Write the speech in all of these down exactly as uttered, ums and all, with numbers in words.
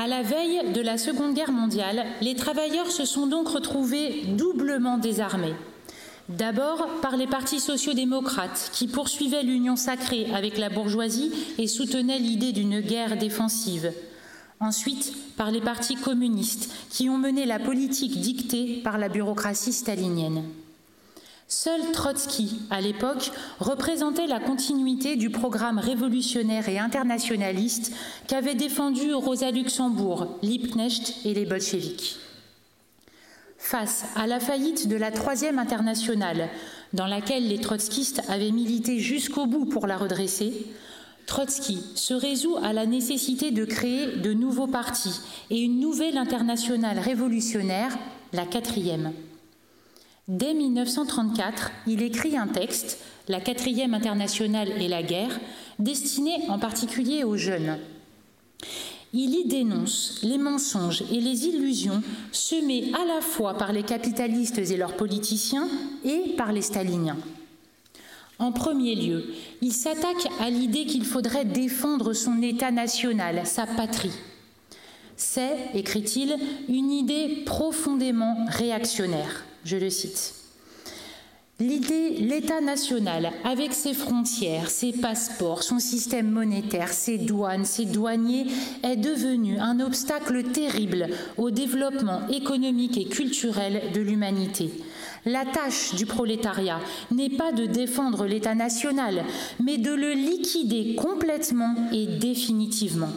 À la veille de la Seconde Guerre mondiale, les travailleurs se sont donc retrouvés doublement désarmés. D'abord par les partis sociaux-démocrates qui poursuivaient l'union sacrée avec la bourgeoisie et soutenaient l'idée d'une guerre défensive. Ensuite par les partis communistes qui ont mené la politique dictée par la bureaucratie stalinienne. Seul Trotsky, à l'époque, représentait la continuité du programme révolutionnaire et internationaliste qu'avaient défendu Rosa Luxembourg, Liebknecht et les bolcheviks. Face à la faillite de la Troisième Internationale, dans laquelle les trotskistes avaient milité jusqu'au bout pour la redresser, Trotsky se résout à la nécessité de créer de nouveaux partis et une nouvelle internationale révolutionnaire, la quatrième. Dès mille neuf cent trente-quatre, il écrit un texte, La quatrième internationale et la guerre, destiné en particulier aux jeunes. Il y dénonce les mensonges et les illusions semés à la fois par les capitalistes et leurs politiciens et par les staliniens. En premier lieu, il s'attaque à l'idée qu'il faudrait défendre son État national, sa patrie. C'est, écrit-il, une idée profondément réactionnaire. Je le cite. L'idée, l'État national, avec ses frontières, ses passeports, son système monétaire, ses douanes, ses douaniers, est devenu un obstacle terrible au développement économique et culturel de l'humanité. La tâche du prolétariat n'est pas de défendre l'État national, mais de le liquider complètement et définitivement.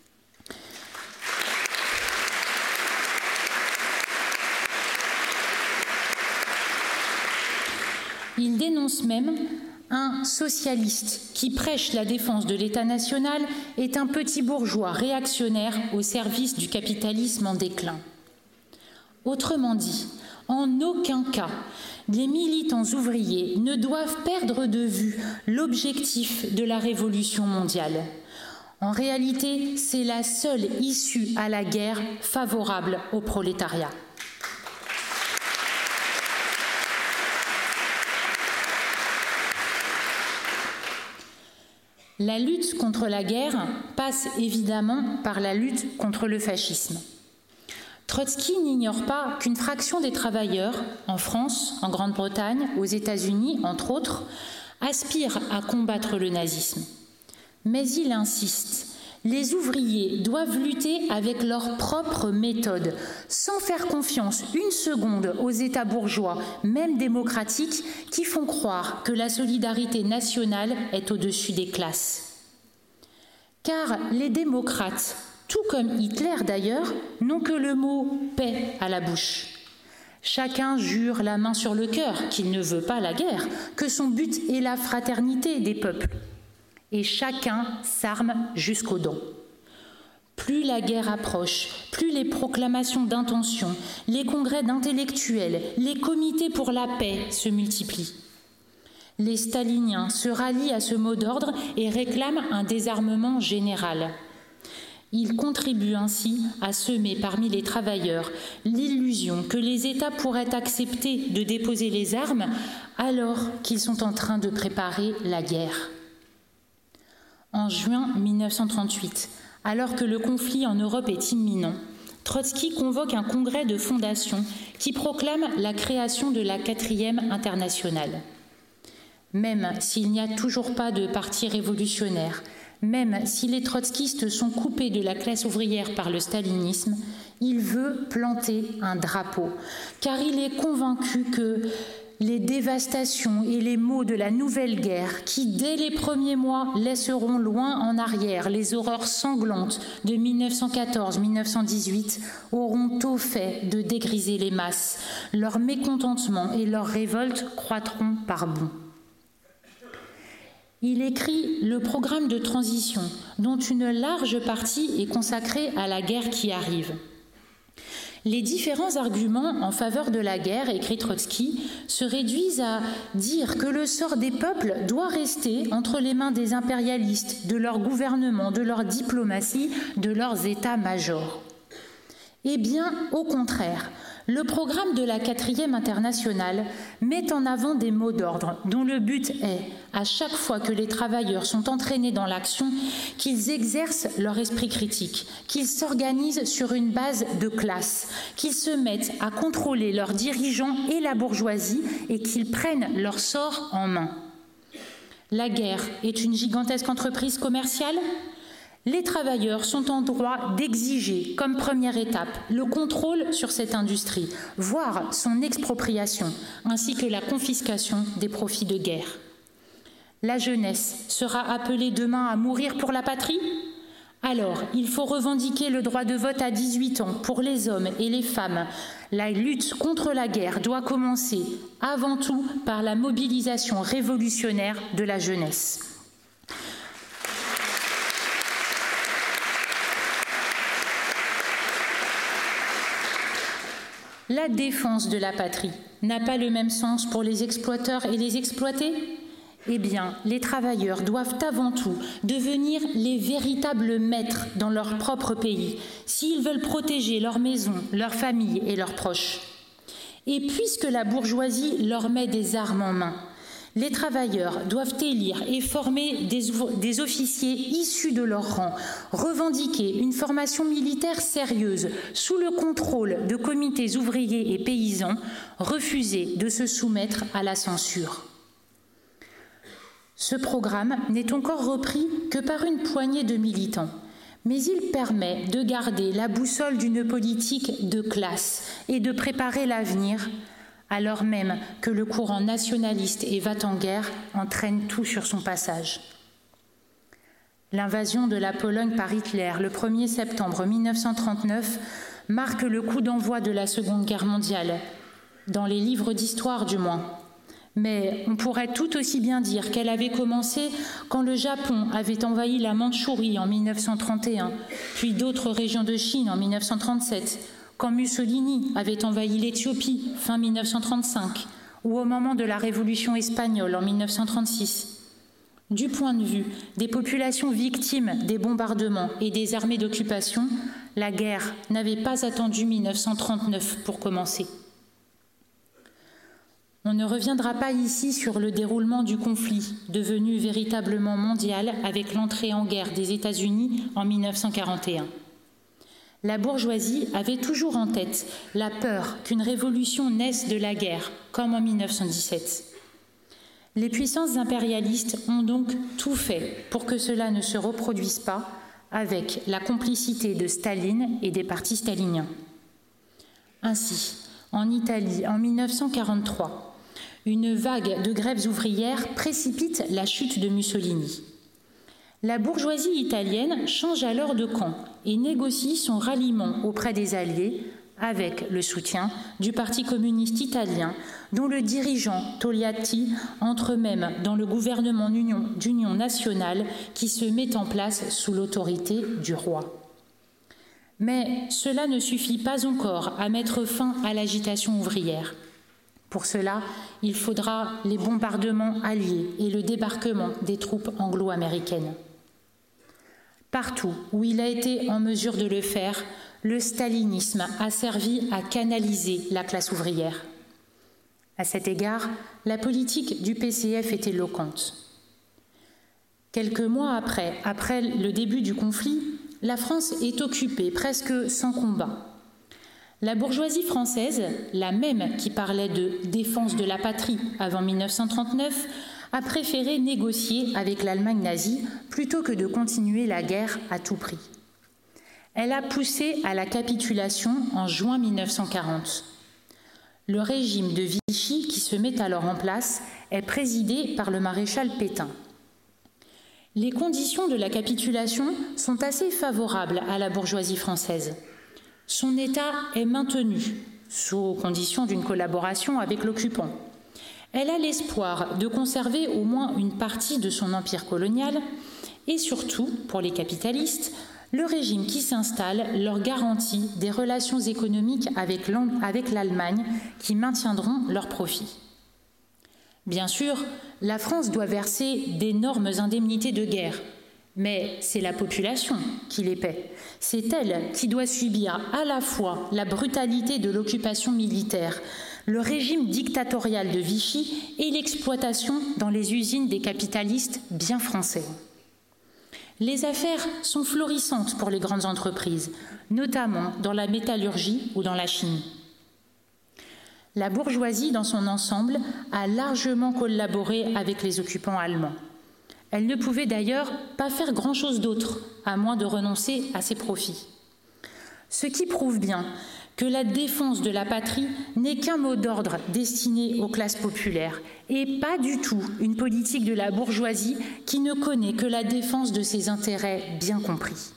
Il dénonce même un socialiste qui prêche la défense de l'État national est un petit bourgeois réactionnaire au service du capitalisme en déclin. Autrement dit, en aucun cas, les militants ouvriers ne doivent perdre de vue l'objectif de la révolution mondiale. En réalité, c'est la seule issue à la guerre favorable au prolétariat. La lutte contre la guerre passe évidemment par la lutte contre le fascisme. Trotsky n'ignore pas qu'une fraction des travailleurs, en France, en Grande-Bretagne, aux États-Unis, entre autres, aspire à combattre le nazisme. Mais il insiste. Les ouvriers doivent lutter avec leurs propres méthodes, sans faire confiance une seconde aux États bourgeois, même démocratiques, qui font croire que la solidarité nationale est au-dessus des classes. Car les démocrates, tout comme Hitler d'ailleurs, n'ont que le mot « paix » à la bouche. Chacun jure la main sur le cœur qu'il ne veut pas la guerre, que son but est la fraternité des peuples. Et chacun s'arme jusqu'aux dents. Plus la guerre approche, plus les proclamations d'intention, les congrès d'intellectuels, les comités pour la paix se multiplient. Les staliniens se rallient à ce mot d'ordre et réclament un désarmement général. Ils contribuent ainsi à semer parmi les travailleurs l'illusion que les États pourraient accepter de déposer les armes alors qu'ils sont en train de préparer la guerre. En juin mille neuf cent trente-huit, alors que le conflit en Europe est imminent, Trotsky convoque un congrès de fondation qui proclame la création de la quatrième internationale. Même s'il n'y a toujours pas de parti révolutionnaire, même si les trotskistes sont coupés de la classe ouvrière par le stalinisme, il veut planter un drapeau, car il est convaincu que les dévastations et les maux de la nouvelle guerre qui, dès les premiers mois, laisseront loin en arrière les horreurs sanglantes de mille neuf cent quatorze mille neuf cent dix-huit, auront au fait de dégriser les masses. Leur mécontentement et leur révolte croîtront par bond. Il écrit le programme de transition, dont une large partie est consacrée à la guerre qui arrive. Les différents arguments en faveur de la guerre, écrit Trotsky, se réduisent à dire que le sort des peuples doit rester entre les mains des impérialistes, de leur gouvernement, de leur diplomatie, de leurs états-majors. Eh bien, au contraire, le programme de la quatrième internationale met en avant des mots d'ordre dont le but est, à chaque fois que les travailleurs sont entraînés dans l'action, qu'ils exercent leur esprit critique, qu'ils s'organisent sur une base de classe, qu'ils se mettent à contrôler leurs dirigeants et la bourgeoisie et qu'ils prennent leur sort en main. La guerre est une gigantesque entreprise commerciale ? Les travailleurs sont en droit d'exiger, comme première étape, le contrôle sur cette industrie, voire son expropriation, ainsi que la confiscation des profits de guerre. La jeunesse sera appelée demain à mourir pour la patrie ? Alors, il faut revendiquer le droit de vote à dix-huit ans pour les hommes et les femmes. La lutte contre la guerre doit commencer, avant tout, par la mobilisation révolutionnaire de la jeunesse. La défense de la patrie n'a pas le même sens pour les exploiteurs et les exploités ? Eh bien, les travailleurs doivent avant tout devenir les véritables maîtres dans leur propre pays, s'ils veulent protéger leur maison, leur famille et leurs proches. Et puisque la bourgeoisie leur met des armes en main, les travailleurs doivent élire et former des, des officiers issus de leur rang, revendiquer une formation militaire sérieuse sous le contrôle de comités ouvriers et paysans, refuser de se soumettre à la censure. Ce programme n'est encore repris que par une poignée de militants, mais il permet de garder la boussole d'une politique de classe et de préparer l'avenir, alors même que le courant nationaliste et va-t-en-guerre entraîne tout sur son passage. L'invasion de la Pologne par Hitler le premier septembre mille neuf cent trente-neuf marque le coup d'envoi de la Seconde Guerre mondiale, dans les livres d'histoire du moins. Mais on pourrait tout aussi bien dire qu'elle avait commencé quand le Japon avait envahi la Mandchourie en mille neuf cent trente et un, puis d'autres régions de Chine en mille neuf cent trente-sept, quand Mussolini avait envahi l'Éthiopie fin mille neuf cent trente-cinq, ou au moment de la Révolution espagnole en mille neuf cent trente-six. Du point de vue des populations victimes des bombardements et des armées d'occupation, la guerre n'avait pas attendu mille neuf cent trente-neuf pour commencer. On ne reviendra pas ici sur le déroulement du conflit, devenu véritablement mondial avec l'entrée en guerre des États-Unis en mille neuf cent quarante et un. La bourgeoisie avait toujours en tête la peur qu'une révolution naisse de la guerre, comme en mille neuf cent dix-sept. Les puissances impérialistes ont donc tout fait pour que cela ne se reproduise pas, avec la complicité de Staline et des partis staliniens. Ainsi, en Italie, en mille neuf cent quarante-trois, une vague de grèves ouvrières précipite la chute de Mussolini. La bourgeoisie italienne change alors de camp et négocie son ralliement auprès des Alliés avec le soutien du Parti communiste italien, dont le dirigeant Togliatti entre même dans le gouvernement d'union nationale qui se met en place sous l'autorité du roi. Mais cela ne suffit pas encore à mettre fin à l'agitation ouvrière. Pour cela, il faudra les bombardements alliés et le débarquement des troupes anglo-américaines. Partout où il a été en mesure de le faire, le stalinisme a servi à canaliser la classe ouvrière. À cet égard, la politique du P C F est éloquente. Quelques mois après, après le début du conflit, la France est occupée presque sans combat. La bourgeoisie française, la même qui parlait de défense de la patrie avant mille neuf cent trente-neuf, a préféré négocier avec l'Allemagne nazie plutôt que de continuer la guerre à tout prix. Elle a poussé à la capitulation en juin mille neuf cent quarante. Le régime de Vichy, qui se met alors en place, est présidé par le maréchal Pétain. Les conditions de la capitulation sont assez favorables à la bourgeoisie française. Son État est maintenu, sous condition d'une collaboration avec l'occupant. Elle a l'espoir de conserver au moins une partie de son empire colonial et surtout, pour les capitalistes, le régime qui s'installe leur garantit des relations économiques avec l'Allemagne qui maintiendront leurs profits. Bien sûr, la France doit verser d'énormes indemnités de guerre, Mais c'est la population qui les paie. C'est elle qui doit subir à la fois la brutalité de l'occupation militaire, le régime dictatorial de Vichy et l'exploitation dans les usines des capitalistes bien français. Les affaires sont florissantes pour les grandes entreprises, notamment dans la métallurgie ou dans la chimie. La bourgeoisie, dans son ensemble, a largement collaboré avec les occupants allemands. Elle ne pouvait d'ailleurs pas faire grand-chose d'autre, à moins de renoncer à ses profits. Ce qui prouve bien que la défense de la patrie n'est qu'un mot d'ordre destiné aux classes populaires et pas du tout une politique de la bourgeoisie qui ne connaît que la défense de ses intérêts bien compris.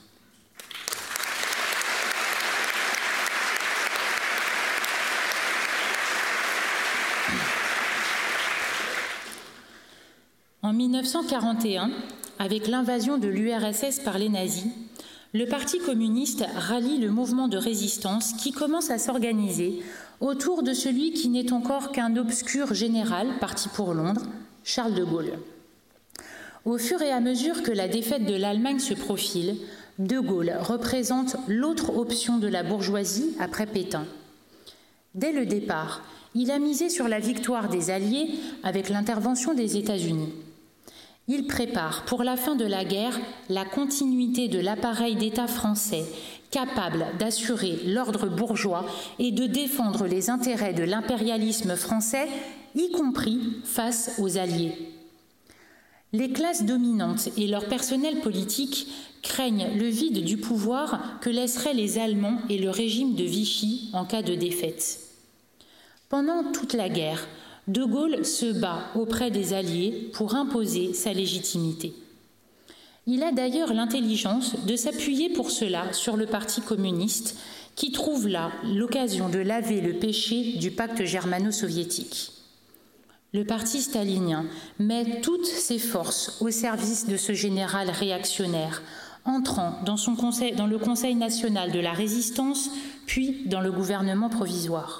En mille neuf cent quarante et un, avec l'invasion de l'U R S S par les nazis, le Parti communiste rallie le mouvement de résistance qui commence à s'organiser autour de celui qui n'est encore qu'un obscur général parti pour Londres, Charles de Gaulle. Au fur et à mesure que la défaite de l'Allemagne se profile, de Gaulle représente l'autre option de la bourgeoisie après Pétain. Dès le départ, il a misé sur la victoire des Alliés avec l'intervention des États-Unis. Il prépare pour la fin de la guerre la continuité de l'appareil d'État français, capable d'assurer l'ordre bourgeois et de défendre les intérêts de l'impérialisme français, y compris face aux Alliés. Les classes dominantes et leur personnel politique craignent le vide du pouvoir que laisseraient les Allemands et le régime de Vichy en cas de défaite. Pendant toute la guerre, De Gaulle se bat auprès des Alliés pour imposer sa légitimité. Il a d'ailleurs l'intelligence de s'appuyer pour cela sur le Parti communiste, qui trouve là l'occasion de laver le péché du pacte germano-soviétique. Le parti stalinien met toutes ses forces au service de ce général réactionnaire, entrant dans, son conseil, dans le Conseil national de la résistance, puis dans le gouvernement provisoire.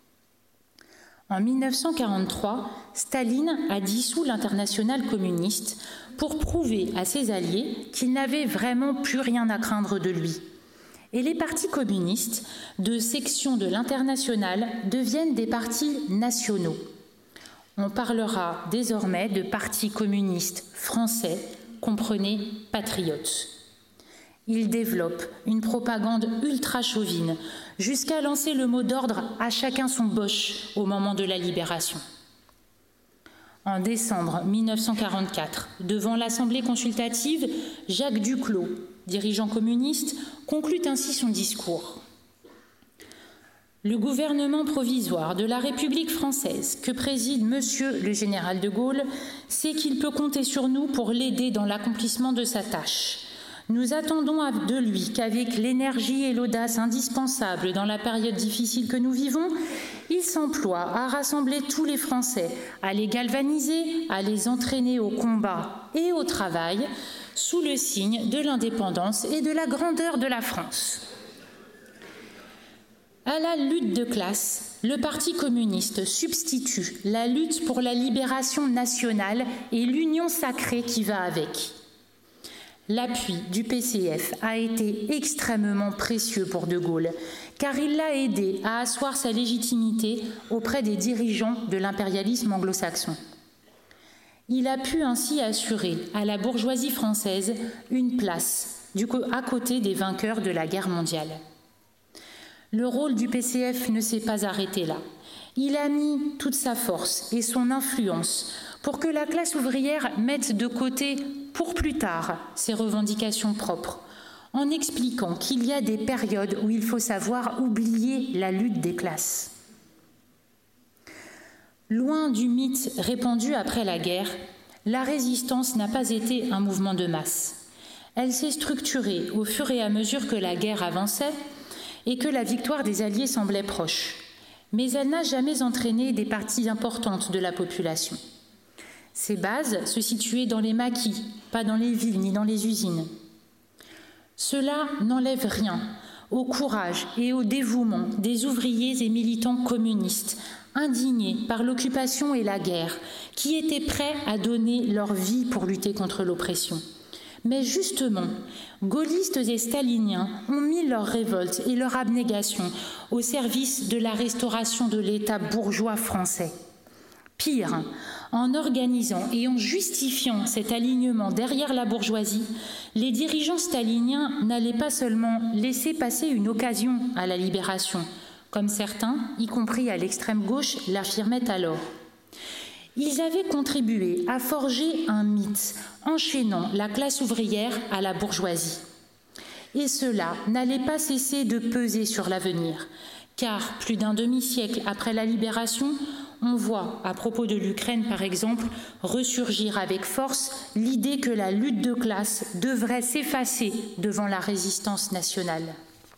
En mille neuf cent quarante-trois, Staline a dissous l'internationale communiste pour prouver à ses alliés qu'ils n'avaient vraiment plus rien à craindre de lui. Et les partis communistes, de sections de l'internationale, deviennent des partis nationaux. On parlera désormais de partis communistes français, comprenez patriotes. Il développe une propagande ultra-chauvine jusqu'à lancer le mot d'ordre « à chacun son Boche » au moment de la libération. En décembre mille neuf cent quarante-quatre, devant l'Assemblée consultative, Jacques Duclos, dirigeant communiste, conclut ainsi son discours. Le gouvernement provisoire de la République française que préside Monsieur le général de Gaulle sait qu'il peut compter sur nous pour l'aider dans l'accomplissement de sa tâche. Nous attendons de lui qu'avec l'énergie et l'audace indispensables dans la période difficile que nous vivons, il s'emploie à rassembler tous les Français, à les galvaniser, à les entraîner au combat et au travail, sous le signe de l'indépendance et de la grandeur de la France. À la lutte de classe, le Parti communiste substitue la lutte pour la libération nationale et l'union sacrée qui va avec. L'appui du P C F a été extrêmement précieux pour De Gaulle, car il l'a aidé à asseoir sa légitimité auprès des dirigeants de l'impérialisme anglo-saxon. Il a pu ainsi assurer à la bourgeoisie française une place du coup, à côté des vainqueurs de la guerre mondiale. Le rôle du P C F ne s'est pas arrêté là. Il a mis toute sa force et son influence pour que la classe ouvrière mette de côté pour plus tard ses revendications propres, en expliquant qu'il y a des périodes où il faut savoir oublier la lutte des classes. Loin du mythe répandu après la guerre, la résistance n'a pas été un mouvement de masse. Elle s'est structurée au fur et à mesure que la guerre avançait et que la victoire des Alliés semblait proche. Mais elle n'a jamais entraîné des parties importantes de la population. Ses bases se situaient dans les maquis, pas dans les villes ni dans les usines. Cela n'enlève rien au courage et au dévouement des ouvriers et militants communistes, indignés par l'occupation et la guerre, qui étaient prêts à donner leur vie pour lutter contre l'oppression. Mais justement, gaullistes et staliniens ont mis leur révolte et leur abnégation au service de la restauration de l'État bourgeois français. Pire, en organisant et en justifiant cet alignement derrière la bourgeoisie, les dirigeants staliniens n'allaient pas seulement laisser passer une occasion à la libération, comme certains, y compris à l'extrême gauche, l'affirmaient alors. Ils avaient contribué à forger un mythe, enchaînant la classe ouvrière à la bourgeoisie. Et cela n'allait pas cesser de peser sur l'avenir, car plus d'un demi-siècle après la libération, on voit, à propos de l'Ukraine par exemple, ressurgir avec force l'idée que la lutte de classe devrait s'effacer devant la résistance nationale.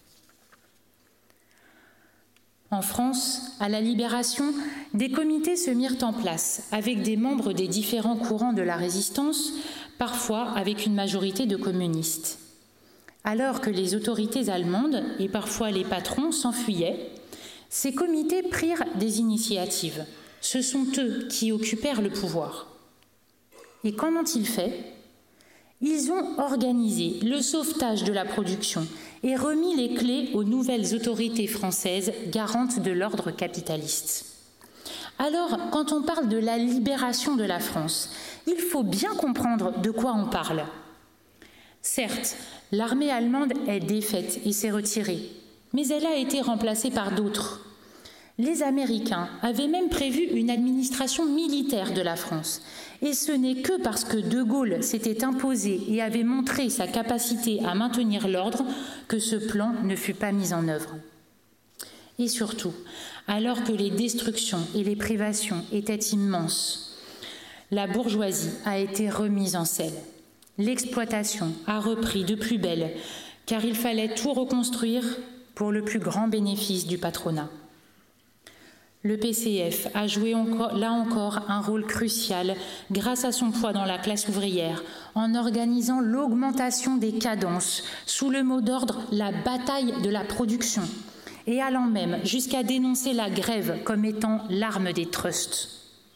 En France, à la Libération, des comités se mirent en place avec des membres des différents courants de la résistance, parfois avec une majorité de communistes. Alors que les autorités allemandes et parfois les patrons s'enfuyaient, ces comités prirent des initiatives. Ce sont eux qui occupèrent le pouvoir. Et qu'en ont-ils fait ? Ils ont organisé le sauvetage de la production et remis les clés aux nouvelles autorités françaises garantes de l'ordre capitaliste. Alors, quand on parle de la libération de la France, il faut bien comprendre de quoi on parle. Certes, l'armée allemande est défaite et s'est retirée, mais elle a été remplacée par d'autres. Les Américains avaient même prévu une administration militaire de la France. Et ce n'est que parce que De Gaulle s'était imposé et avait montré sa capacité à maintenir l'ordre que ce plan ne fut pas mis en œuvre. Et surtout, alors que les destructions et les privations étaient immenses, la bourgeoisie a été remise en selle. L'exploitation a repris de plus belle, car il fallait tout reconstruire pour le plus grand bénéfice du patronat. Le P C F a joué encore, là encore un rôle crucial grâce à son poids dans la classe ouvrière, en organisant l'augmentation des cadences sous le mot d'ordre « la bataille de la production » et allant même jusqu'à dénoncer la grève comme étant l'arme des trusts.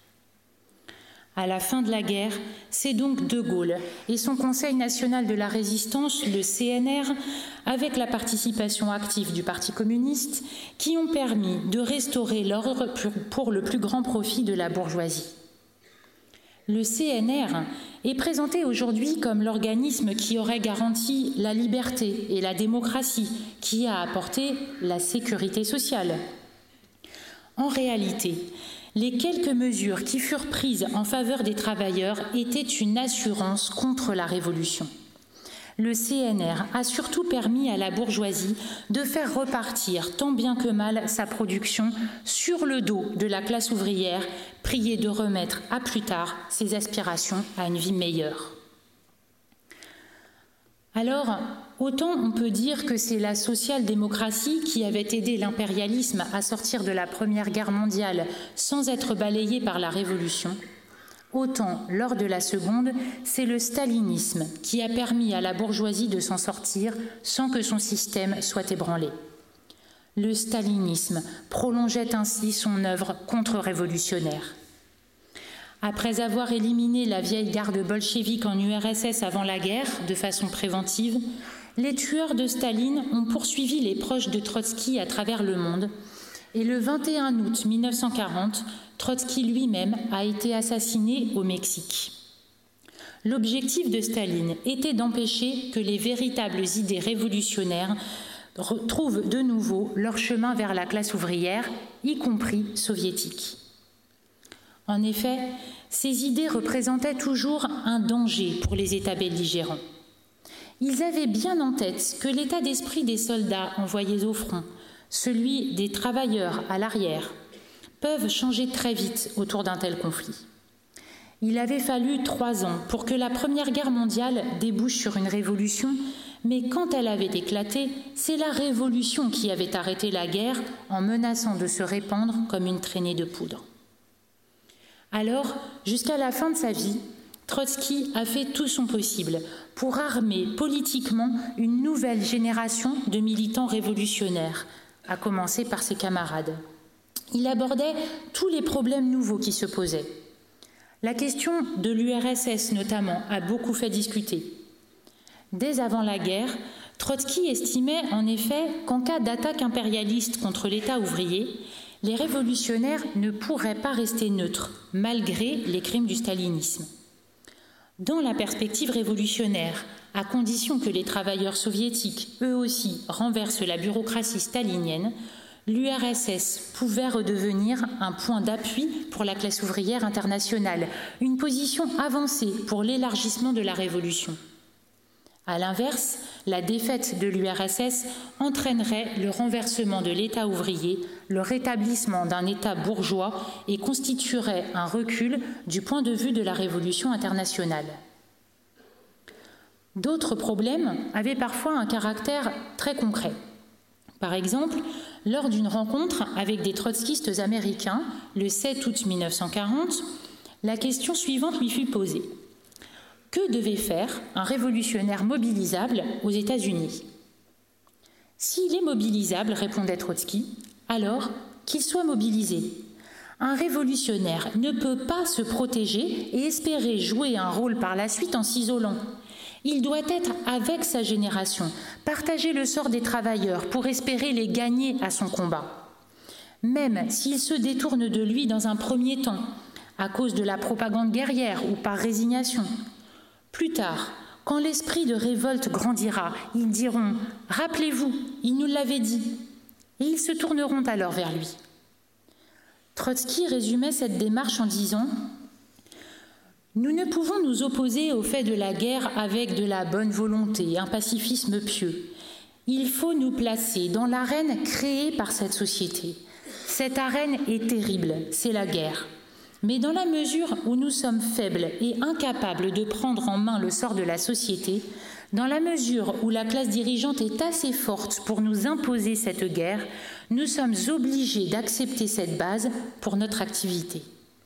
À la fin de la guerre, c'est donc De Gaulle et son Conseil national de la résistance, le C N R, avec la participation active du Parti communiste, qui ont permis de restaurer l'ordre pour le plus grand profit de la bourgeoisie. Le C N R est présenté aujourd'hui comme l'organisme qui aurait garanti la liberté et la démocratie, qui a apporté la sécurité sociale. En réalité, les quelques mesures qui furent prises en faveur des travailleurs étaient une assurance contre la Révolution. Le C N R a surtout permis à la bourgeoisie de faire repartir tant bien que mal sa production sur le dos de la classe ouvrière, priée de remettre à plus tard ses aspirations à une vie meilleure. Alors, autant on peut dire que c'est la social-démocratie qui avait aidé l'impérialisme à sortir de la Première Guerre mondiale sans être balayé par la Révolution, autant, lors de la Seconde, c'est le stalinisme qui a permis à la bourgeoisie de s'en sortir sans que son système soit ébranlé. Le stalinisme prolongeait ainsi son œuvre contre-révolutionnaire. Après avoir éliminé la vieille garde bolchevique en U R S S avant la guerre, de façon préventive, les tueurs de Staline ont poursuivi les proches de Trotsky à travers le monde. Et le vingt et un août mille neuf cent quarante, Trotsky lui-même a été assassiné au Mexique. L'objectif de Staline était d'empêcher que les véritables idées révolutionnaires retrouvent de nouveau leur chemin vers la classe ouvrière, y compris soviétique. En effet, ces idées représentaient toujours un danger pour les États belligérants. Ils avaient bien en tête que l'état d'esprit des soldats envoyés au front, celui des travailleurs à l'arrière, peuvent changer très vite autour d'un tel conflit. Il avait fallu trois ans pour que la Première Guerre mondiale débouche sur une révolution, mais quand elle avait éclaté, c'est la révolution qui avait arrêté la guerre en menaçant de se répandre comme une traînée de poudre. Alors, jusqu'à la fin de sa vie, Trotsky a fait tout son possible pour armer politiquement une nouvelle génération de militants révolutionnaires, à commencer par ses camarades. Il abordait tous les problèmes nouveaux qui se posaient. La question de l'U R S S notamment a beaucoup fait discuter. Dès avant la guerre, Trotsky estimait en effet qu'en cas d'attaque impérialiste contre l'État ouvrier, les révolutionnaires ne pourraient pas rester neutres, malgré les crimes du stalinisme. Dans la perspective révolutionnaire, à condition que les travailleurs soviétiques, eux aussi, renversent la bureaucratie stalinienne, l'U R S S pouvait redevenir un point d'appui pour la classe ouvrière internationale, une position avancée pour l'élargissement de la révolution. À l'inverse, la défaite de l'U R S S entraînerait le renversement de l'État ouvrier, le rétablissement d'un État bourgeois et constituerait un recul du point de vue de la révolution internationale. D'autres problèmes avaient parfois un caractère très concret. Par exemple, lors d'une rencontre avec des trotskistes américains, le sept août mille neuf cent quarante, la question suivante lui fut posée. Que devait faire un révolutionnaire mobilisable aux États-Unis? S'il est mobilisable, répondait Trotsky, alors qu'il soit mobilisé. Un révolutionnaire ne peut pas se protéger et espérer jouer un rôle par la suite en s'isolant. Il doit être avec sa génération, partager le sort des travailleurs pour espérer les gagner à son combat. Même s'il se détourne de lui dans un premier temps, à cause de la propagande guerrière ou par résignation. Plus tard, quand l'esprit de révolte grandira, ils diront « Rappelez-vous, il nous l'avait dit » et ils se tourneront alors vers lui. Trotsky résumait cette démarche en disant « Nous ne pouvons nous opposer au fait de la guerre avec de la bonne volonté, un pacifisme pieux. Il faut nous placer dans l'arène créée par cette société. Cette arène est terrible, c'est la guerre. Mais dans la mesure où nous sommes faibles et incapables de prendre en main le sort de la société, dans la mesure où la classe dirigeante est assez forte pour nous imposer cette guerre, nous sommes obligés d'accepter cette base pour notre activité. »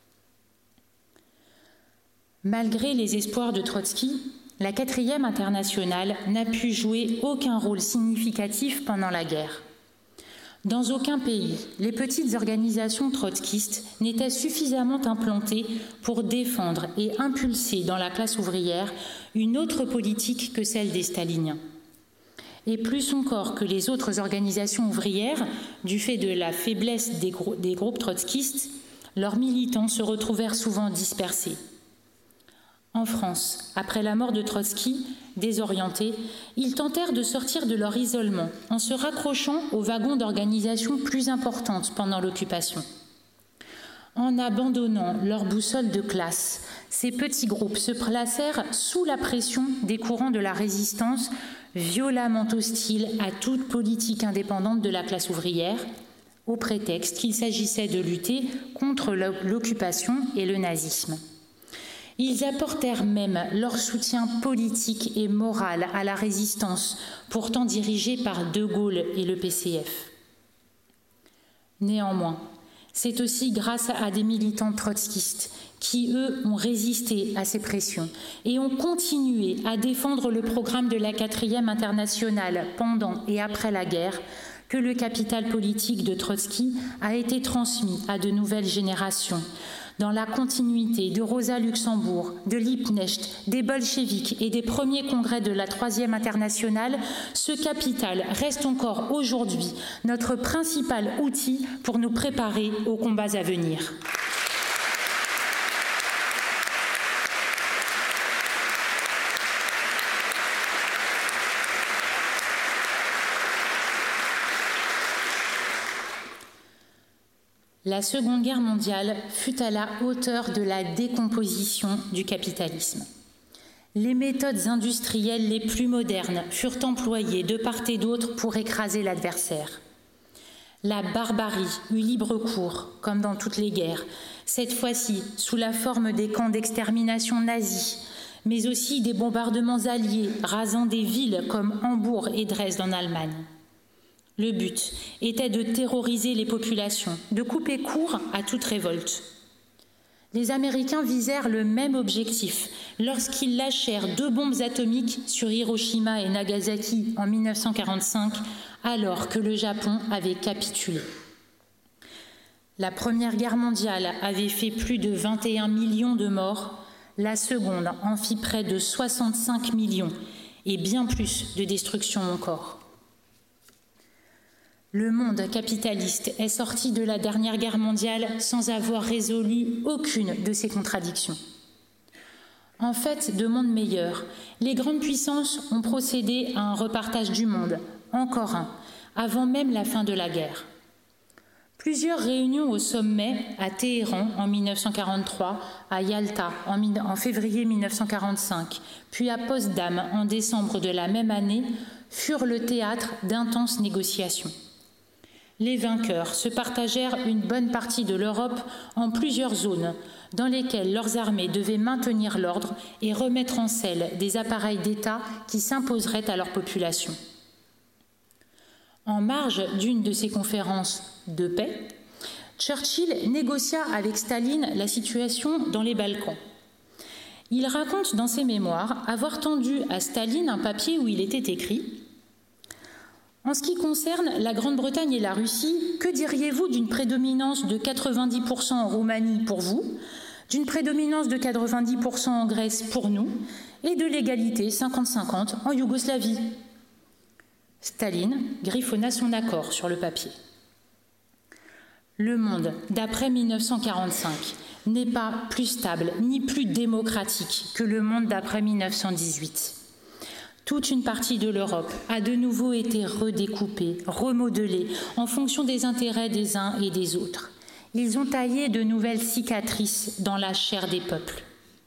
Malgré les espoirs de Trotsky, la quatrième internationale n'a pu jouer aucun rôle significatif pendant la guerre. Dans aucun pays, les petites organisations trotskistes n'étaient suffisamment implantées pour défendre et impulser dans la classe ouvrière une autre politique que celle des staliniens. Et plus encore que les autres organisations ouvrières, du fait de la faiblesse des, grou- des groupes trotskistes, leurs militants se retrouvèrent souvent dispersés. En France, après la mort de Trotsky, désorientés, ils tentèrent de sortir de leur isolement en se raccrochant aux wagons d'organisations plus importantes pendant l'occupation. En abandonnant leur boussole de classe, ces petits groupes se placèrent sous la pression des courants de la résistance violemment hostiles à toute politique indépendante de la classe ouvrière, au prétexte qu'il s'agissait de lutter contre l'occupation et le nazisme. Ils apportèrent même leur soutien politique et moral à la résistance, pourtant dirigée par De Gaulle et le P C F. Néanmoins, c'est aussi grâce à des militants trotskistes qui, eux, ont résisté à ces pressions et ont continué à défendre le programme de la quatrième internationale pendant et après la guerre, que le capital politique de Trotsky a été transmis à de nouvelles générations, dans la continuité de Rosa Luxembourg, de Liebknecht, des bolcheviks et des premiers congrès de la Troisième Internationale, ce capital reste encore aujourd'hui notre principal outil pour nous préparer aux combats à venir. La Seconde Guerre mondiale fut à la hauteur de la décomposition du capitalisme. Les méthodes industrielles les plus modernes furent employées de part et d'autre pour écraser l'adversaire. La barbarie eut libre cours, comme dans toutes les guerres, cette fois-ci sous la forme des camps d'extermination nazis, mais aussi des bombardements alliés rasant des villes comme Hambourg et Dresde en Allemagne. Le but était de terroriser les populations, de couper court à toute révolte. Les Américains visèrent le même objectif lorsqu'ils lâchèrent deux bombes atomiques sur Hiroshima et Nagasaki en mille neuf cent quarante-cinq, alors que le Japon avait capitulé. La Première Guerre mondiale avait fait plus de vingt et un millions de morts, la Seconde en fit près de soixante-cinq millions, et bien plus de destruction encore. Le monde capitaliste est sorti de la dernière guerre mondiale sans avoir résolu aucune de ses contradictions. En fait de monde meilleur, les grandes puissances ont procédé à un repartage du monde, encore un, avant même la fin de la guerre. Plusieurs réunions au sommet à Téhéran en mille neuf cent quarante-trois, à Yalta en, en février mille neuf cent quarante-cinq, puis à Potsdam en décembre de la même année, furent le théâtre d'intenses négociations. Les vainqueurs se partagèrent une bonne partie de l'Europe en plusieurs zones, dans lesquelles leurs armées devaient maintenir l'ordre et remettre en selle des appareils d'État qui s'imposeraient à leur population. En marge d'une de ces conférences de paix, Churchill négocia avec Staline la situation dans les Balkans. Il raconte dans ses mémoires avoir tendu à Staline un papier où il était écrit « En ce qui concerne la Grande-Bretagne et la Russie, que diriez-vous d'une prédominance de quatre-vingt-dix pour cent en Roumanie pour vous, d'une prédominance de quatre-vingt-dix pour cent en Grèce pour nous, et de l'égalité cinquante cinquante en Yougoslavie ?» Staline griffonna son accord sur le papier. Le monde d'après mille neuf cent quarante-cinq n'est pas plus stable ni plus démocratique que le monde d'après mille neuf cent dix-huit. Toute une partie de l'Europe a de nouveau été redécoupée, remodelée en fonction des intérêts des uns et des autres. Ils ont taillé de nouvelles cicatrices dans la chair des peuples.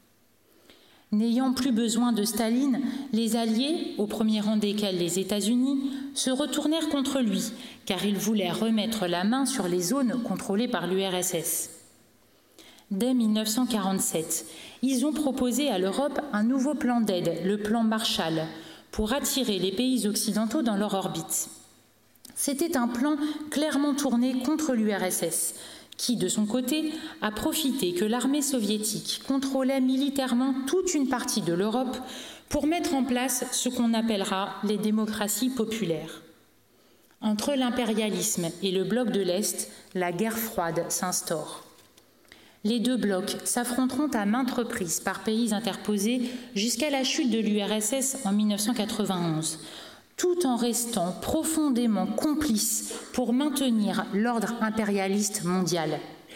N'ayant plus besoin de Staline, les Alliés, au premier rang desquels les États-Unis, se retournèrent contre lui, car ils voulaient remettre la main sur les zones contrôlées par l'U R S S. Dès mille neuf cent quarante-sept, ils ont proposé à l'Europe un nouveau plan d'aide, le plan Marshall, pour attirer les pays occidentaux dans leur orbite. C'était un plan clairement tourné contre l'U R S S, qui, de son côté, a profité que l'armée soviétique contrôlait militairement toute une partie de l'Europe pour mettre en place ce qu'on appellera les démocraties populaires. Entre l'impérialisme et le bloc de l'Est, la guerre froide s'instaure. Les deux blocs s'affronteront à maintes reprises par pays interposés jusqu'à la chute de l'U R S S en mille neuf cent quatre-vingt-onze, tout en restant profondément complices pour maintenir l'ordre impérialiste mondial.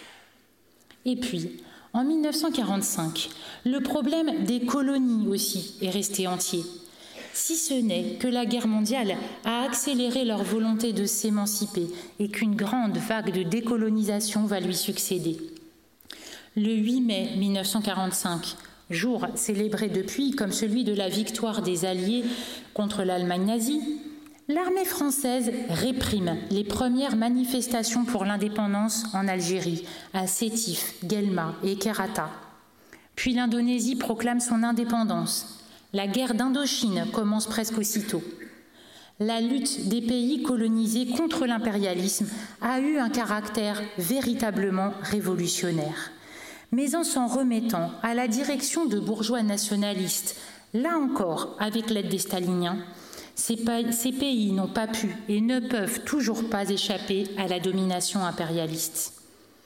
Et puis, en mille neuf cent quarante-cinq, le problème des colonies aussi est resté entier, si ce n'est que la guerre mondiale a accéléré leur volonté de s'émanciper et qu'une grande vague de décolonisation va lui succéder. Le huit mai mille neuf cent quarante-cinq, jour célébré depuis comme celui de la victoire des Alliés contre l'Allemagne nazie, l'armée française réprime les premières manifestations pour l'indépendance en Algérie, à Sétif, Guelma et Kerata. Puis l'Indonésie proclame son indépendance. La guerre d'Indochine commence presque aussitôt. La lutte des pays colonisés contre l'impérialisme a eu un caractère véritablement révolutionnaire. Mais en s'en remettant à la direction de bourgeois nationalistes, là encore avec l'aide des staliniens, ces, ces pays n'ont pas pu et ne peuvent toujours pas échapper à la domination impérialiste.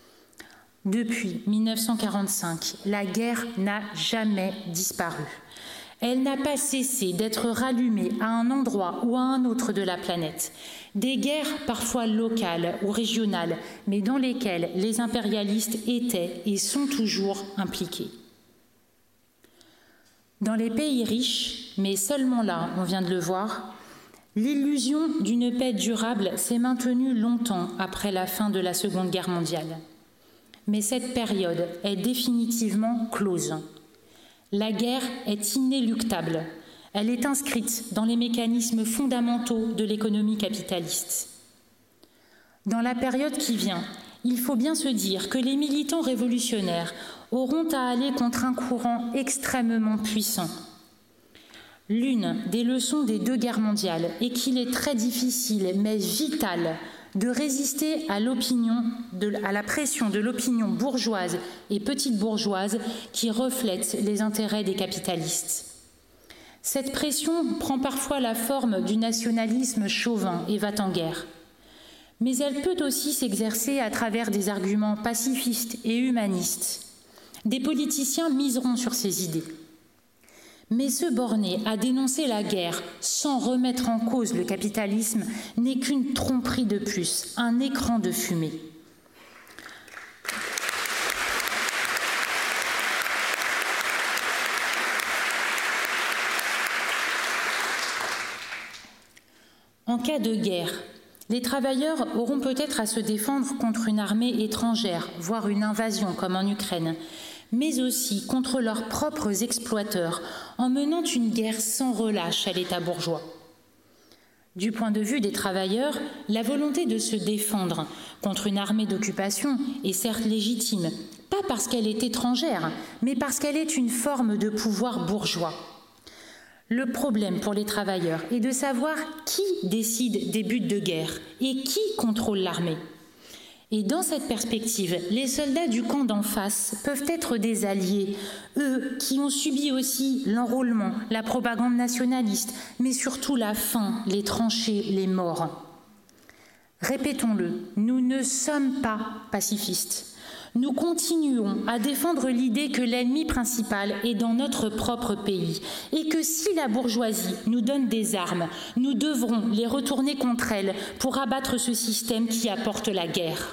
Depuis mille neuf cent quarante-cinq, la guerre n'a jamais disparu. Elle n'a pas cessé d'être rallumée à un endroit ou à un autre de la planète. Des guerres parfois locales ou régionales, mais dans lesquelles les impérialistes étaient et sont toujours impliqués. Dans les pays riches, mais seulement là, on vient de le voir, l'illusion d'une paix durable s'est maintenue longtemps après la fin de la Seconde Guerre mondiale. Mais cette période est définitivement close. La guerre est inéluctable. Elle est inscrite dans les mécanismes fondamentaux de l'économie capitaliste. Dans la période qui vient, il faut bien se dire que les militants révolutionnaires auront à aller contre un courant extrêmement puissant. L'une des leçons des deux guerres mondiales est qu'il est très difficile, mais vital, de résister à l'opinion, de, à la pression de l'opinion bourgeoise et petite bourgeoise qui reflète les intérêts des capitalistes. Cette pression prend parfois la forme du nationalisme chauvin et va-t-en-guerre. Mais elle peut aussi s'exercer à travers des arguments pacifistes et humanistes. Des politiciens miseront sur ces idées. Mais se borner à dénoncer la guerre sans remettre en cause le capitalisme n'est qu'une tromperie de plus, un écran de fumée. En cas de guerre, les travailleurs auront peut-être à se défendre contre une armée étrangère, voire une invasion comme en Ukraine, mais aussi contre leurs propres exploiteurs, en menant une guerre sans relâche à l'État bourgeois. Du point de vue des travailleurs, la volonté de se défendre contre une armée d'occupation est certes légitime, pas parce qu'elle est étrangère, mais parce qu'elle est une forme de pouvoir bourgeois. Le problème pour les travailleurs est de savoir qui décide des buts de guerre et qui contrôle l'armée. Et dans cette perspective, les soldats du camp d'en face peuvent être des alliés, eux qui ont subi aussi l'enrôlement, la propagande nationaliste, mais surtout la faim, les tranchées, les morts. Répétons-le, nous ne sommes pas pacifistes. Nous continuons à défendre l'idée que l'ennemi principal est dans notre propre pays et que si la bourgeoisie nous donne des armes, nous devrons les retourner contre elle pour abattre ce système qui apporte la guerre.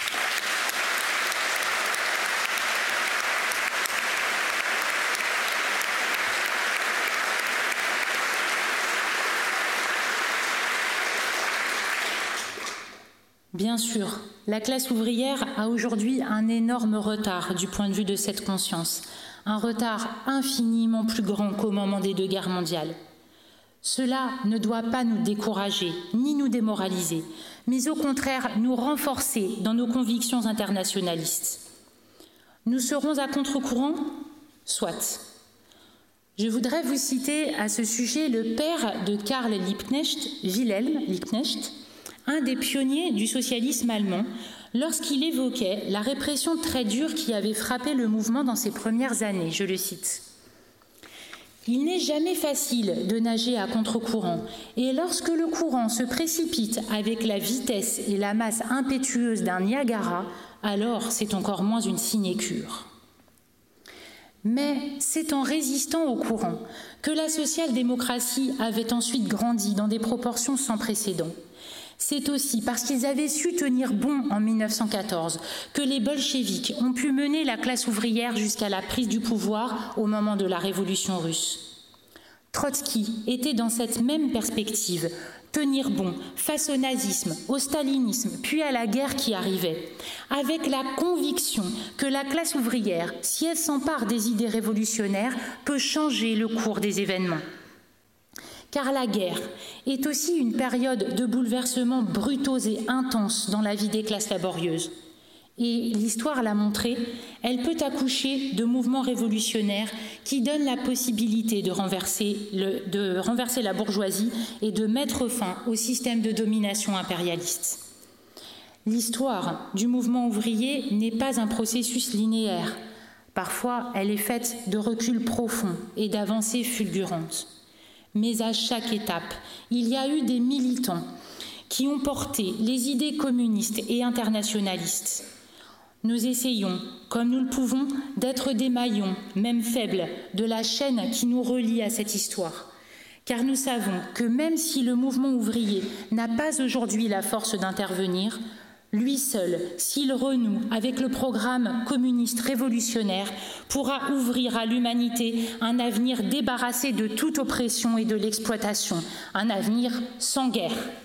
Bien sûr, la classe ouvrière a aujourd'hui un énorme retard du point de vue de cette conscience, un retard infiniment plus grand qu'au moment des deux guerres mondiales. Cela ne doit pas nous décourager, ni nous démoraliser, mais au contraire nous renforcer dans nos convictions internationalistes. Nous serons à contre-courant ? Soit. Je voudrais vous citer à ce sujet le père de Karl Liebknecht, Wilhelm Liebknecht, un des pionniers du socialisme allemand, lorsqu'il évoquait la répression très dure qui avait frappé le mouvement dans ses premières années. Je le cite. « Il n'est jamais facile de nager à contre-courant, et lorsque le courant se précipite avec la vitesse et la masse impétueuse d'un Niagara, alors c'est encore moins une sinécure. » Mais c'est en résistant au courant que la social-démocratie avait ensuite grandi dans des proportions sans précédent. C'est aussi parce qu'ils avaient su tenir bon en mille neuf cent quatorze que les bolcheviks ont pu mener la classe ouvrière jusqu'à la prise du pouvoir au moment de la révolution russe. Trotsky était dans cette même perspective, tenir bon face au nazisme, au stalinisme, puis à la guerre qui arrivait, avec la conviction que la classe ouvrière, si elle s'empare des idées révolutionnaires, peut changer le cours des événements. Car la guerre est aussi une période de bouleversements brutaux et intenses dans la vie des classes laborieuses. Et l'histoire l'a montré, elle peut accoucher de mouvements révolutionnaires qui donnent la possibilité de renverser, le, de renverser la bourgeoisie et de mettre fin au système de domination impérialiste. L'histoire du mouvement ouvrier n'est pas un processus linéaire. Parfois, elle est faite de reculs profonds et d'avancées fulgurantes. Mais à chaque étape, il y a eu des militants qui ont porté les idées communistes et internationalistes. Nous essayons, comme nous le pouvons, d'être des maillons, même faibles, de la chaîne qui nous relie à cette histoire. Car nous savons que même si le mouvement ouvrier n'a pas aujourd'hui la force d'intervenir, lui seul, s'il renoue avec le programme communiste révolutionnaire, pourra ouvrir à l'humanité un avenir débarrassé de toute oppression et de l'exploitation, un avenir sans guerre.